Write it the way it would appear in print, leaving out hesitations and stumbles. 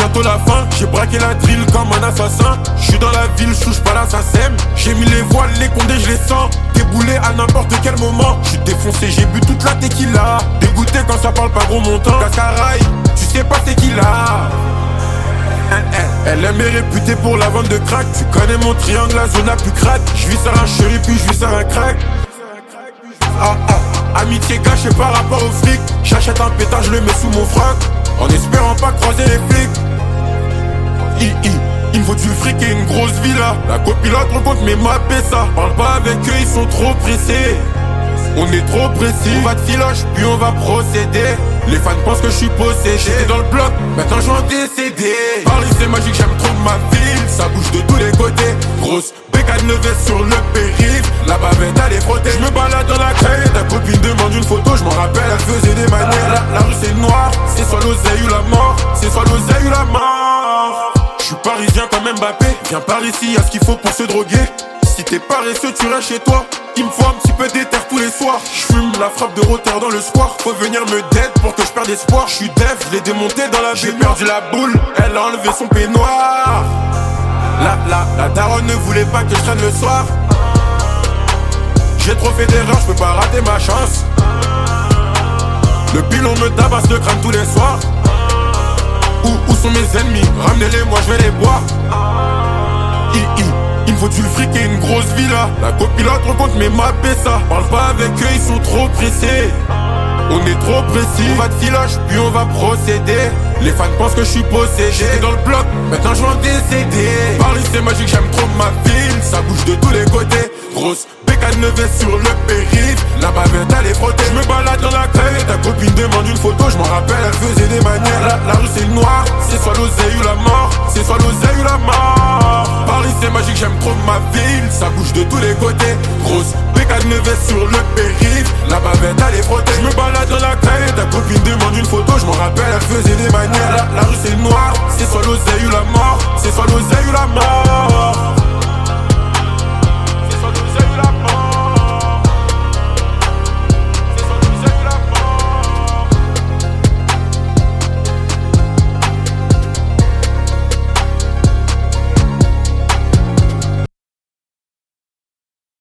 bientôt la fin. J'ai braqué la drill comme un assassin. J'suis dans la ville, j'touche pas la SACEM. J'ai mis les voiles, les condés, j'les sens. Déboulé à n'importe quel moment. J'suis défoncé, j'ai bu toute la tequila. Dégoûté quand ça parle pas gros montant. Cascaraï, tu sais pas c'est qui là. Elle est réputée pour la vente de crack. Tu connais mon triangle, la zone la plus crade. J'vis sur un chéri puis j'vis sur un crack. Amitié cachée par rapport au flic. J'achète un pétard, je le mets sous mon froc. En espérant pas croiser les flics. Il me faut du fric et une grosse villa. La copilote rencontre mes mappés ça. Parle pas avec eux, ils sont trop pressés. On est trop précis. On va de filoche, puis on va procéder. Les fans pensent que je suis possédé. J'étais dans le bloc, maintenant je vais décéder. Paris c'est magique, j'aime trop ma ville. Ça bouge de tous les côtés. Grosse bécane levée sur le périph'. La bavette elle est frottée. Je me balade dans la caille. Ta copine demande une photo, je m'en rappelle, elle faisait des manières. La rue c'est noir, c'est soit l'oseille ou la mort. C'est soit l'oseille ou la mort. Je suis parisien comme Mbappé. Viens par ici, y'a ce qu'il faut pour se droguer. Si t'es paresseux, tu restes chez toi. Il me faut un petit peu d'éther tous les soirs. J'fume la frappe de roteur dans le square. Faut venir me dead pour que je perde espoir. J'suis def, je l'ai démonté dans la vie. J'ai perdu la boule, elle a enlevé son peignoir. La daronne ne voulait pas que je traîne le soir. J'ai trop fait d'erreurs, je peux pas rater ma chance. Le pilon me tabasse le crâne tous les soirs. Où sont mes ennemis? Ramenez-les, moi je vais les boire. Il me faut du fric et une grosse villa. La copilote rencontre mes mappés ça. Parle pas avec eux, ils sont trop pressés. On est trop précis. On va de filoche, puis on va procéder. Les fans pensent que je suis possédé. J'étais dans le bloc, maintenant je vais en décéder. Paris c'est magique, j'aime trop ma ville. Ça bouge de tous les côtés. Grosse bécane levée sur le périph'. La bavette elle est frottée. Je me balade dans la caille. Ta copine demande une photo, je m'en rappelle, elle faisait des manières. La rue c'est noir, c'est soit l'oseille ou la mort. C'est soit l'oseille ou la mort. Paris c'est magique, j'aime trop ma ville. Ça bouge de tous les côtés. Grosse bécane levée sur le périph'. La bavette